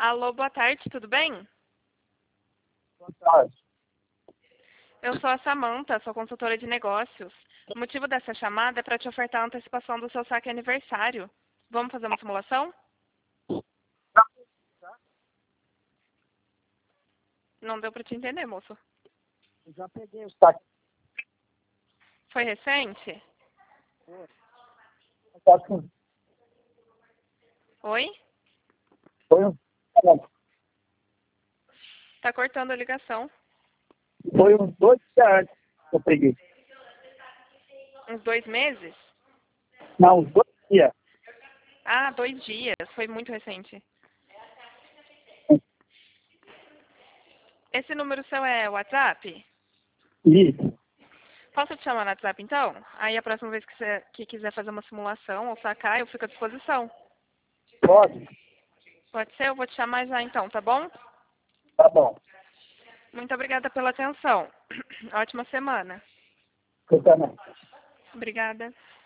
Alô, boa tarde, tudo bem? Boa tarde. Eu sou a Samanta, sou consultora de negócios. O motivo dessa chamada é para te ofertar a antecipação do seu saque aniversário. Vamos fazer uma simulação? Não deu para te entender, moço. Eu já peguei o saque. Foi recente? Oi? Foi um, Tá cortando a ligação. foi uns 2 dias antes que eu peguei. Uns 2 meses? Não, uns 2 dias. Ah, 2 dias. Foi muito recente. Esse número seu é WhatsApp? Isso. Posso te chamar no WhatsApp, então? Aí a próxima vez que você quiser fazer uma simulação ou sacar, eu fico à disposição. Pode? Pode ser? Eu vou te chamar já, então, tá bom? Tá bom. Muito obrigada pela atenção. Ótima semana. Eu também. Obrigada.